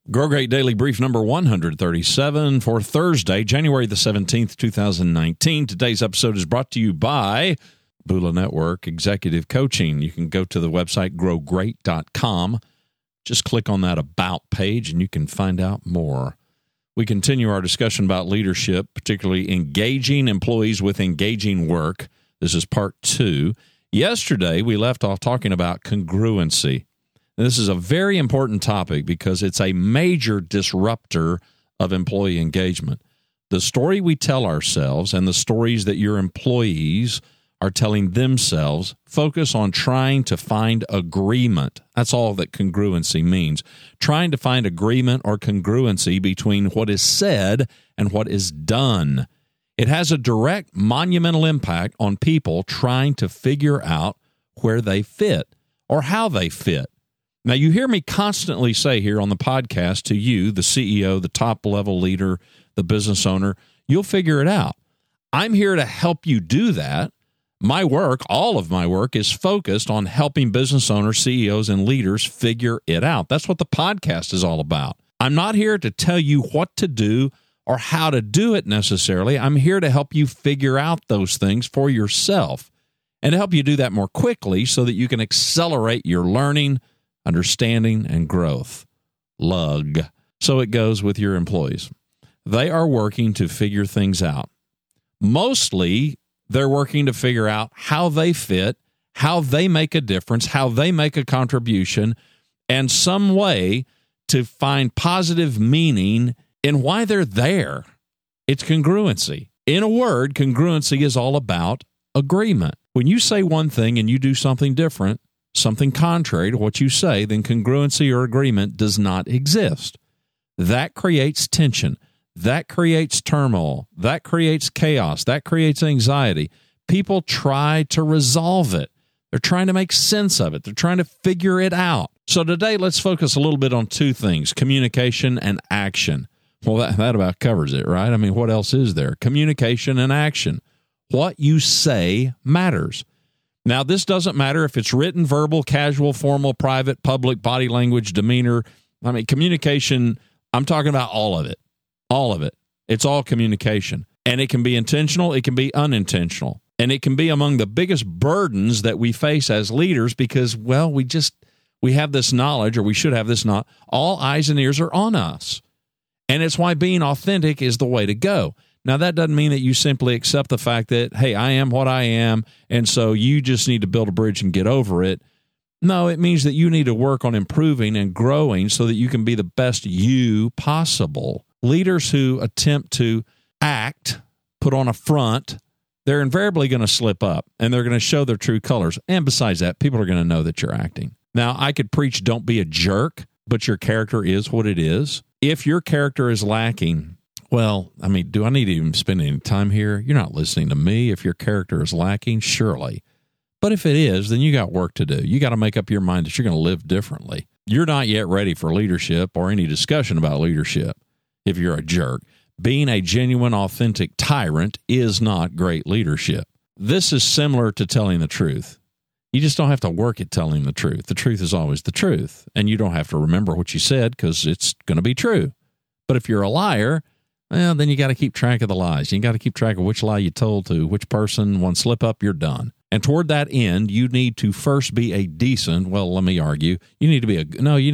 Grow Great Daily Brief number 137 for Thursday, January the 17th, 2019. Today's episode is brought to you by Bula Network Executive Coaching. You can go to the website growgreat.com. Just click on that About page and you can find out more. We continue our discussion about leadership, particularly engaging employees with engaging work. This is part 2. Yesterday, we left off talking about congruency. This is a very important topic because it's a major disruptor of employee engagement. The story we tell ourselves and the stories that your employees are telling themselves focus on trying to find agreement. That's all that congruency means. Trying to find agreement or congruency between what is said and what is done. It has a direct, monumental impact on people trying to figure out where they fit or how they fit. Now, you hear me constantly say here on the podcast to you, the CEO, the top-level leader, the business owner, you'll figure it out. I'm here to help you do that. My work, all of my work, is focused on helping business owners, CEOs, and leaders figure it out. That's what the podcast is all about. I'm not here to tell you what to do or how to do it necessarily. I'm here to help you figure out those things for yourself and to help you do that more quickly so that you can accelerate your learning, understanding, and growth. Lug. So it goes with your employees. They are working to figure things out. Mostly, they're working to figure out how they fit, how they make a difference, how they make a contribution, and some way to find positive meaning in why they're there. It's congruency. In a word, congruency is all about agreement. When you say one thing and you do something different, something contrary to what you say, then congruency or agreement does not exist. That creates tension. That creates turmoil. That creates chaos. That creates anxiety. People try to resolve it. They're trying to make sense of it. They're trying to figure it out. So today, let's focus a little bit on two things, communication and action. Well, that about covers it, right? I mean, what else is there? Communication and action. What you say matters. Now, this doesn't matter if it's written, verbal, casual, formal, private, public, body language, demeanor. I mean, communication, I'm talking about all of it. All of it. It's all communication. And it can be intentional. It can be unintentional. And it can be among the biggest burdens that we face as leaders because, well, we have this knowledge, or we should have this knowledge. All eyes and ears are on us. And it's why being authentic is the way to go. Now, that doesn't mean that you simply accept the fact that, hey, I am what I am, and so you just need to build a bridge and get over it. No, it means that you need to work on improving and growing so that you can be the best you possible. Leaders who attempt to act, put on a front, they're invariably going to slip up, and they're going to show their true colors. And besides that, people are going to know that you're acting. Now, I could preach don't be a jerk, but your character is what it is. If your character is lacking, well, I mean, do I need to even spend any time here? You're not listening to me. If your character is lacking, surely. But if it is, then you got work to do. You got to make up your mind that you're going to live differently. You're not yet ready for leadership or any discussion about leadership if you're a jerk. Being a genuine, authentic tyrant is not great leadership. This is similar to telling the truth. You just don't have to work at telling the truth. The truth is always the truth. And you don't have to remember what you said because it's going to be true. But if you're a liar, well, then you got to keep track of the lies. You got to keep track of which lie you told to which person. One slip up, you're done. And toward that end, you need to first be a decent, well, let me argue, you need to be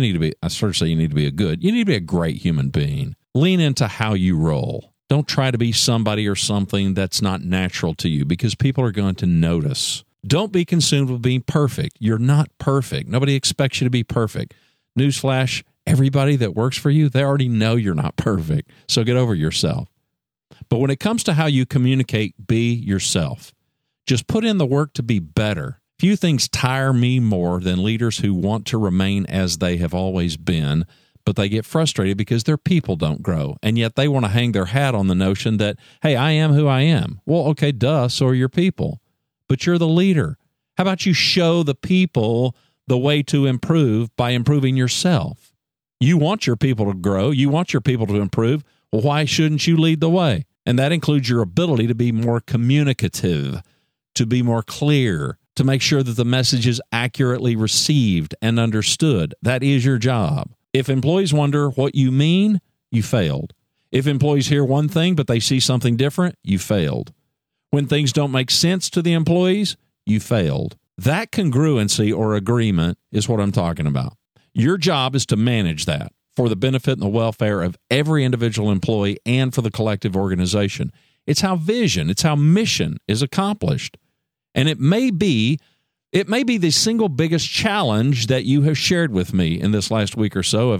I sort of say you need to be you need to be a great human being. Lean into how you roll. Don't try to be somebody or something that's not natural to you because people are going to notice. Don't be consumed with being perfect. You're not perfect. Nobody expects you to be perfect. Newsflash, everybody that works for you, they already know you're not perfect. So get over yourself. But when it comes to how you communicate, be yourself. Just put in the work to be better. Few things tire me more than leaders who want to remain as they have always been, but they get frustrated because their people don't grow. And yet they want to hang their hat on the notion that, hey, I am who I am. Well, okay, duh, so are your people. But you're the leader. How about you show the people the way to improve by improving yourself? You want your people to grow. You want your people to improve. Well, why shouldn't you lead the way? And that includes your ability to be more communicative, to be more clear, to make sure that the message is accurately received and understood. That is your job. If employees wonder what you mean, you failed. If employees hear one thing but they see something different, you failed. When things don't make sense to the employees, you failed. That congruency or agreement is what I'm talking about. Your job is to manage that for the benefit and the welfare of every individual employee and for the collective organization. It's how vision, it's how mission is accomplished. And it may be the single biggest challenge that you have shared with me in this last week or so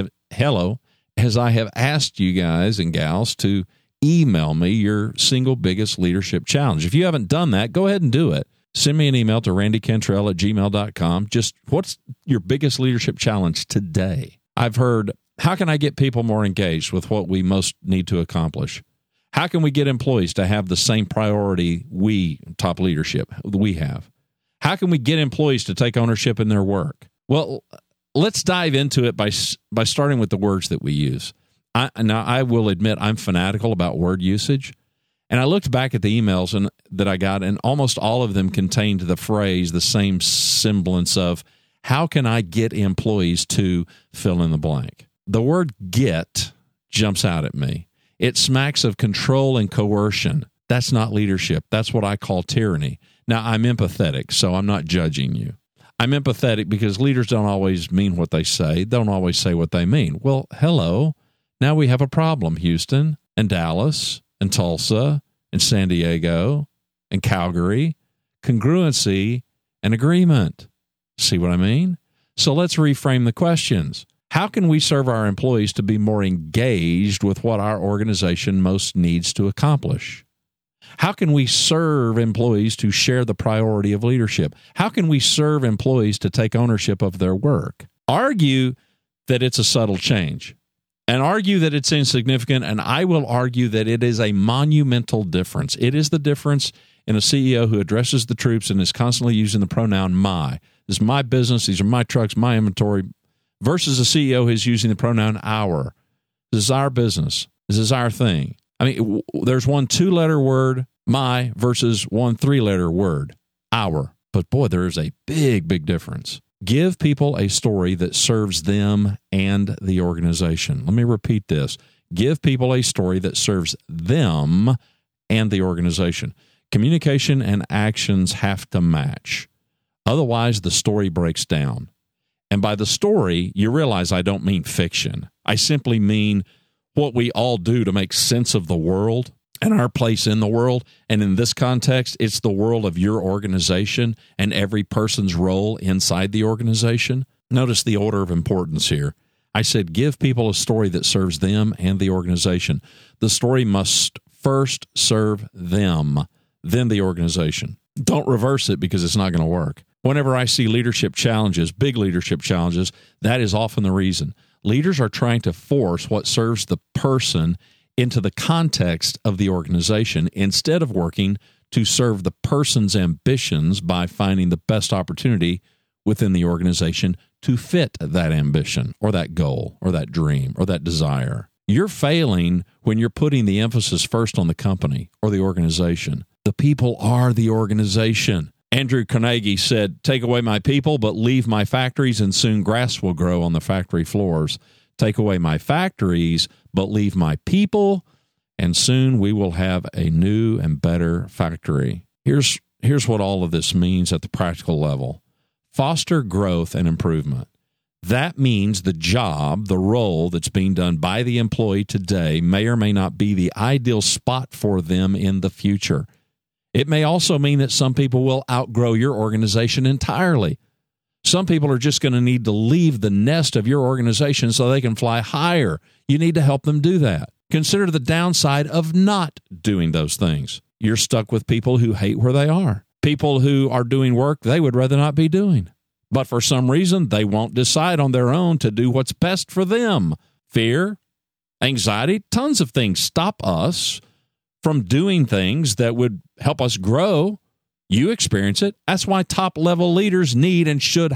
as I have asked you guys and gals to email me your single biggest leadership challenge. If you haven't done that, go ahead and do it. Send me an email to randycantrell@gmail.com. Just what's your biggest leadership challenge today? I've heard, how can I get people more engaged with what we most need to accomplish? How can we get employees to have the same priority top leadership, we have? How can we get employees to take ownership in their work? Well, let's dive into it by starting with the words that we use. Now, I will admit I'm fanatical about word usage. And I looked back at the emails that I got, and almost all of them contained the phrase, the same semblance of, how can I get employees to fill in the blank? The word get jumps out at me. It smacks of control and coercion. That's not leadership. That's what I call tyranny. Now, I'm empathetic, so I'm not judging you. I'm empathetic because leaders don't always mean what they say. They don't always say what they mean. Well, hello. Now we have a problem, Houston and Dallas and Tulsa and San Diego and Calgary. Congruency and agreement. See what I mean? So let's reframe the questions. How can we serve our employees to be more engaged with what our organization most needs to accomplish? How can we serve employees to share the priority of leadership? How can we serve employees to take ownership of their work? Argue that it's a subtle change and argue that it's insignificant, and I will argue that it is a monumental difference. It is the difference in a CEO who addresses the troops and is constantly using the pronoun my. This is my business, these are my trucks, my inventory, versus a CEO who's using the pronoun our. This is our business. This is our thing. I mean, there's one 2-letter word, my, versus one 3-letter word, our. But boy, there is a big, big difference. Give people a story that serves them and the organization. Let me repeat this. Give people a story that serves them and the organization. Communication and actions have to match. Otherwise, the story breaks down. And by the story, you realize I don't mean fiction. I simply mean what we all do to make sense of the world and our place in the world. And in this context, it's the world of your organization and every person's role inside the organization. Notice the order of importance here. I said, give people a story that serves them and the organization. The story must first serve them, then the organization. Don't reverse it because it's not going to work. Whenever I see leadership challenges, big leadership challenges, that is often the reason. Leaders are trying to force what serves the person into the context of the organization instead of working to serve the person's ambitions by finding the best opportunity within the organization to fit that ambition or that goal or that dream or that desire. You're failing when you're putting the emphasis first on the company or the organization. The people are the organization. Andrew Carnegie said, take away my people, but leave my factories, and soon grass will grow on the factory floors. Take away my factories, but leave my people, and soon we will have a new and better factory. Here's what all of this means at the practical level. Foster growth and improvement. That means the job, the role that's being done by the employee today may or may not be the ideal spot for them in the future. It may also mean that some people will outgrow your organization entirely. Some people are just going to need to leave the nest of your organization so they can fly higher. You need to help them do that. Consider the downside of not doing those things. You're stuck with people who hate where they are. People who are doing work they would rather not be doing. But for some reason, they won't decide on their own to do what's best for them. Fear, anxiety, tons of things stop us from doing things that would help us grow. You experience it. That's why top-level leaders need and should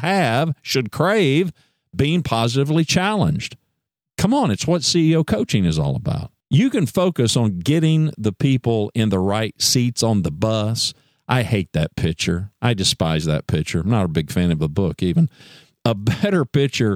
crave being positively challenged. Come on, it's what CEO coaching is all about. You can focus on getting the people in the right seats on the bus. I hate that picture. I despise that picture. I'm not a big fan of the book even. A better picture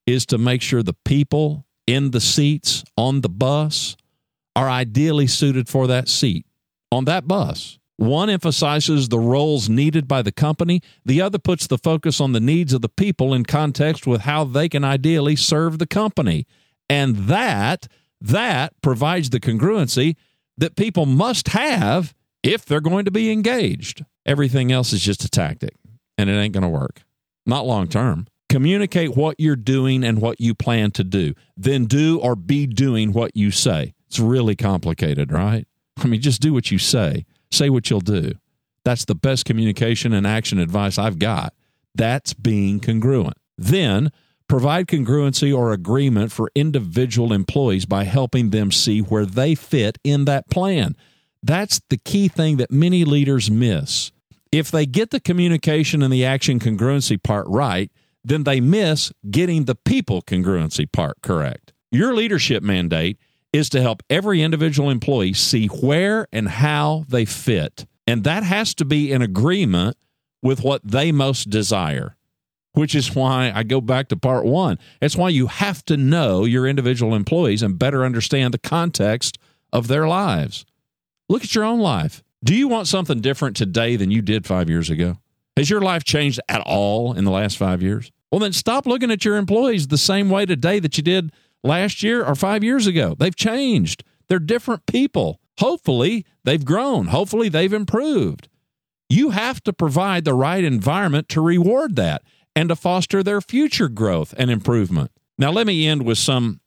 is to make sure the people in the seats on the bus are ideally suited for that seat on that bus. One emphasizes the roles needed by the company. The other puts the focus on the needs of the people in context with how they can ideally serve the company. And that provides the congruency that people must have if they're going to be engaged. Everything else is just a tactic, and it ain't going to work. Not long term. Communicate what you're doing and what you plan to do. Then do or be doing what you say. It's really complicated, right? I mean, just do what you say. Say what you'll do. That's the best communication and action advice I've got. That's being congruent. Then, provide congruency or agreement for individual employees by helping them see where they fit in that plan. That's the key thing that many leaders miss. If they get the communication and the action congruency part right, then they miss getting the people congruency part correct. Your leadership mandate is to help every individual employee see where and how they fit. And that has to be in agreement with what they most desire, which is why I go back to part one. It's why you have to know your individual employees and better understand the context of their lives. Look at your own life. Do you want something different today than you did 5 years ago? Has your life changed at all in the last 5 years? Well, then stop looking at your employees the same way today that you did last year or 5 years ago. They've changed. They're different people. Hopefully, they've grown. Hopefully, they've improved. You have to provide the right environment to reward that and to foster their future growth and improvement. Now, let me end with some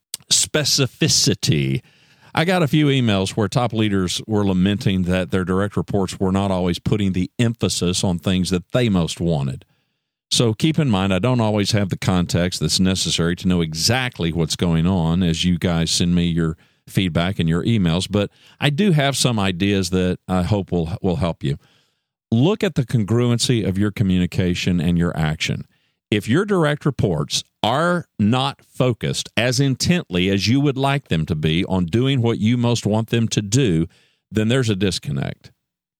specificity. I got a few emails where top leaders were lamenting that their direct reports were not always putting the emphasis on things that they most wanted. So keep in mind, I don't always have the context that's necessary to know exactly what's going on as you guys send me your feedback and your emails, but I do have some ideas that I hope will help you. Look at the congruency of your communication and your action. If your direct reports are not focused as intently as you would like them to be on doing what you most want them to do, then there's a disconnect.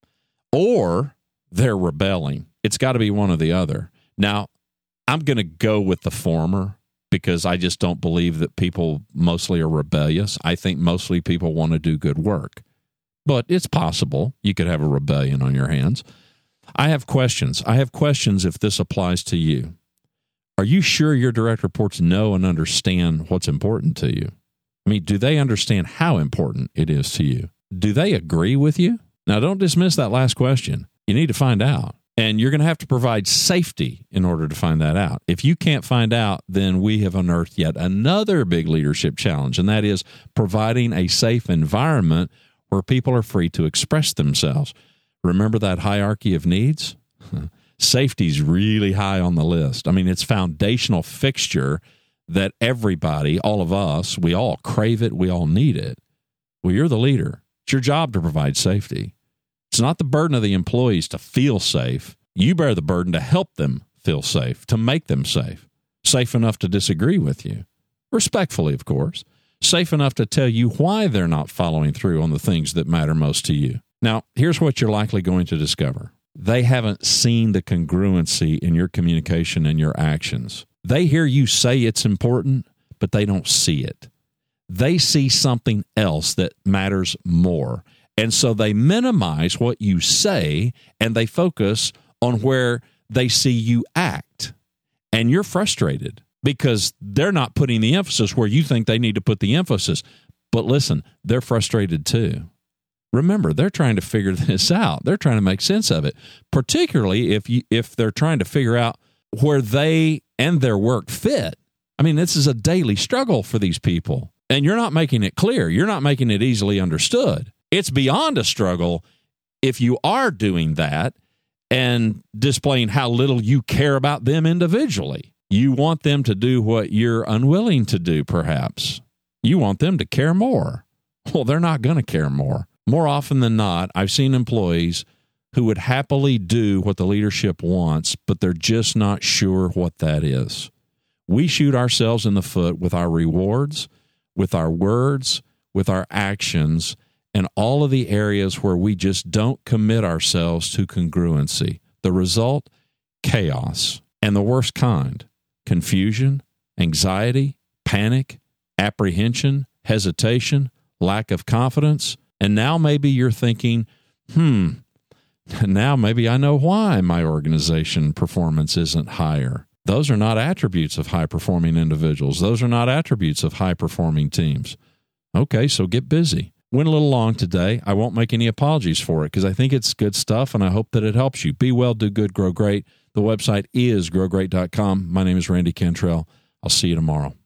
Or they're rebelling. It's got to be one or the other. Now, I'm going to go with the former because I just don't believe that people mostly are rebellious. I think mostly people want to do good work. But it's possible you could have a rebellion on your hands. I have questions. If this applies to you. Are you sure your direct reports know and understand what's important to you? I mean, do they understand how important it is to you? Do they agree with you? Now, don't dismiss that last question. You need to find out. And you're going to have to provide safety in order to find that out. If you can't find out, then we have unearthed yet another big leadership challenge, and that is providing a safe environment where people are free to express themselves. Remember that hierarchy of needs? Safety's really high on the list. I mean, it's foundational fixture that everybody, all of us, we all crave it, we all need it. Well, you're the leader. It's your job to provide safety. It's not the burden of the employees to feel safe. You bear the burden to help them feel safe, to make them safe enough to disagree with you. Respectfully, of course. Safe enough to tell you why they're not following through on the things that matter most to you. Now, here's what you're likely going to discover. They haven't seen the congruency in your communication and your actions. They hear you say it's important, but they don't see it. They see something else that matters more. And so they minimize what you say, and they focus on where they see you act. And you're frustrated because they're not putting the emphasis where you think they need to put the emphasis. But listen, they're frustrated too. Remember, they're trying to figure this out. They're trying to make sense of it, particularly if they're trying to figure out where they and their work fit. I mean, this is a daily struggle for these people, and you're not making it clear. You're not making it easily understood. It's beyond a struggle if you are doing that and displaying how little you care about them individually. You want them to do what you're unwilling to do, perhaps. You want them to care more. Well, they're not going to care more. More often than not, I've seen employees who would happily do what the leadership wants, but they're just not sure what that is. We shoot ourselves in the foot with our rewards, with our words, with our actions, and all of the areas where we just don't commit ourselves to congruency. The result? Chaos. And the worst kind, confusion anxiety, panic, apprehension, hesitation, lack of confidence. And now maybe you're thinking, now maybe I know why my organization performance isn't higher. Those are not attributes of high-performing individuals. Those are not attributes of high-performing teams. Okay, so get busy. Went a little long today. I won't make any apologies for it because I think it's good stuff, and I hope that it helps you. Be well, do good, grow great. The website is growgreat.com. My name is Randy Cantrell. I'll see you tomorrow.